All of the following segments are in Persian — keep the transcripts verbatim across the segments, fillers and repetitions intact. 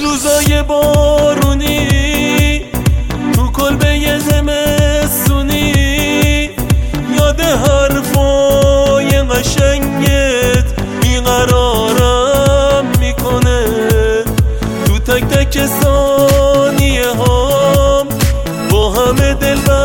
روزای بارونی تو کلبه زمستونی یاد حرفای قشنگت بیقرارم میکنه تو تک تک ثانیه هام با همه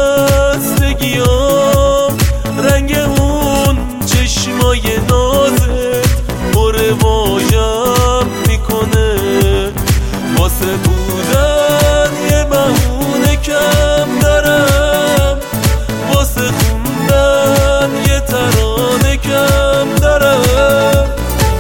دلبستگیام رنگ اون چشمای نازت پر واژم میکنه واسه بودن یه بهونه کم دارم واسه خوندن یه ترانه کم دارم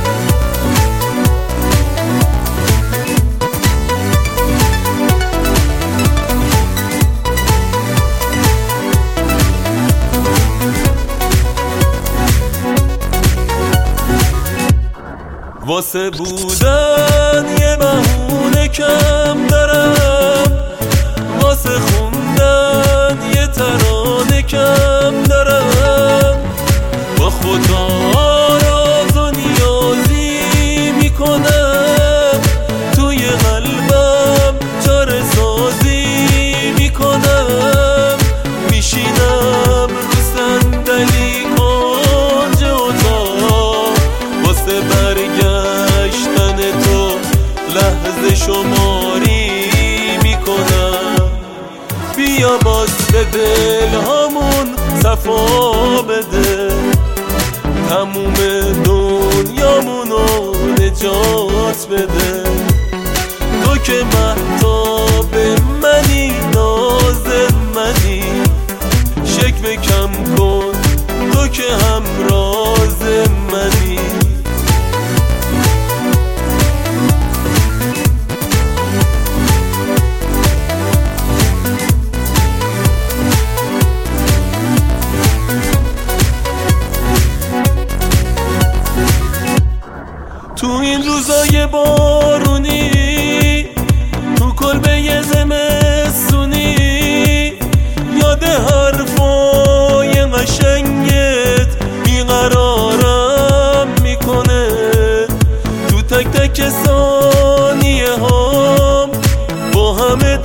واسه بودن یه بهونه کم دارم واسه خوندن یه ترانه کم دارم با خدا راز و نیازی میکنم توی قلبم چاره سازی میکنم میشینم رو صندلی کنج اتاق واسه برگشتن تو لحظه شماری میکنم بیا باز به دل همون صفا بده تموم دنیامونو نجات بده تو که مهتاب منی ناز منی شکوه کم کن تو که همراز منی تو این روزای بارونی تو کلبه زمستونی یاد حرفای قشنگت بیقرارم میکنه تو تک تک ثانیه هام با همه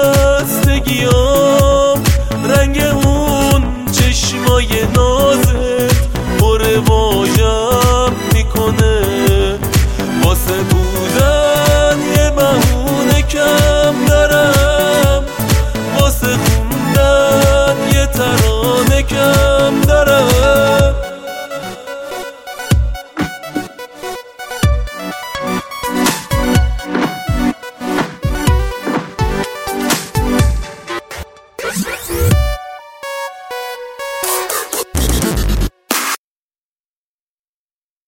دلبستگیام رنگ اون چشمای نازت